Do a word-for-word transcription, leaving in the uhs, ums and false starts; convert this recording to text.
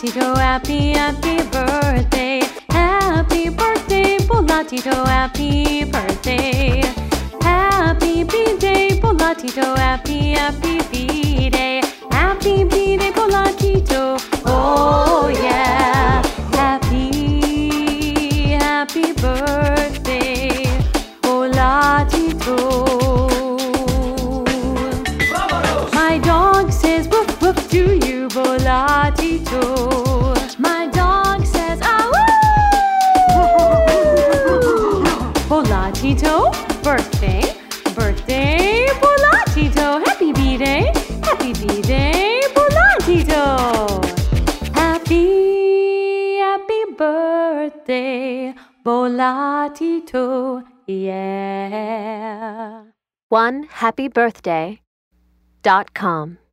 Volatito, happy, happy birthday. Happy birthday, Volatito, happy birthday. Happy B-Day, Volatito, happy, happy B-Day. Happy B-Day, Volatito, oh yeah. Happy, happy birthday, Volatito. My dog says woof woof to you, Volatito. My dog says ah woo. Volatito, birthday, birthday, Volatito. Happy B-Day, happy B-Day, Volatito. Happy, happy birthday, Volatito, yeah. one happy birthday dot com